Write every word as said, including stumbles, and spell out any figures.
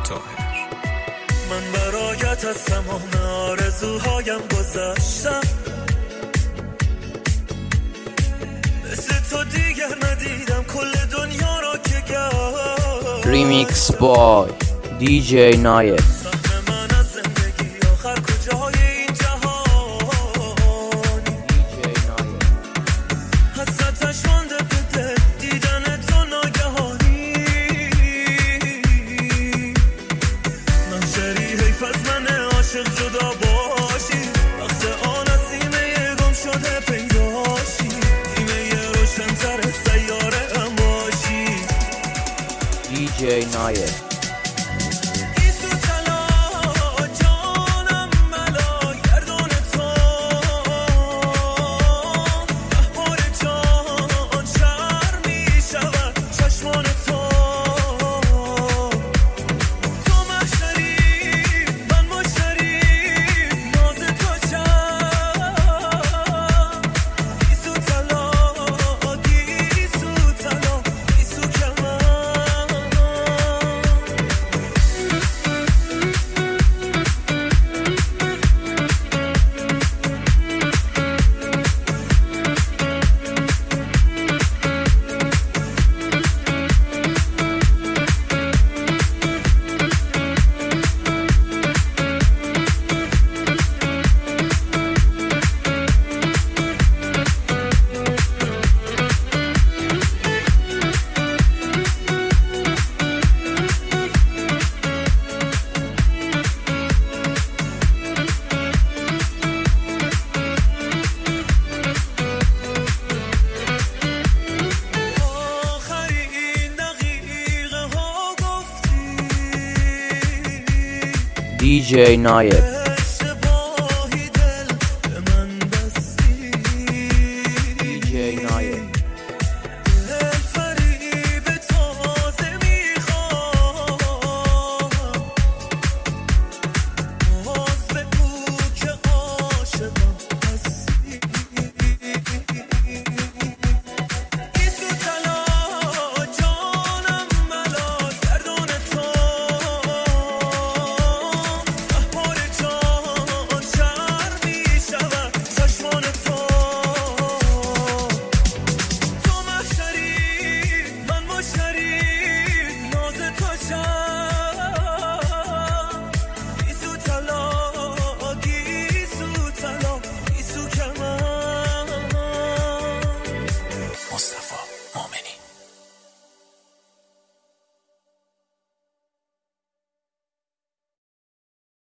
طاهر. من برایت از تمام آرزوهایم گذشتم، مثل تو دیگر ندیدم کل دنیا را که گشت. ریمیکس بای دی جی نایر. سهم من از زندگی آخر کجای این جهانی، حسرتش مانده به دل دیدن تو ناگهانی. من شری حیف از من عاشق جدا باشی، وقت آن از سینه گم شده پیداشی، نیمه روشن‌تر سیاره ام باشی. دی جی نایر. دی جی نایر.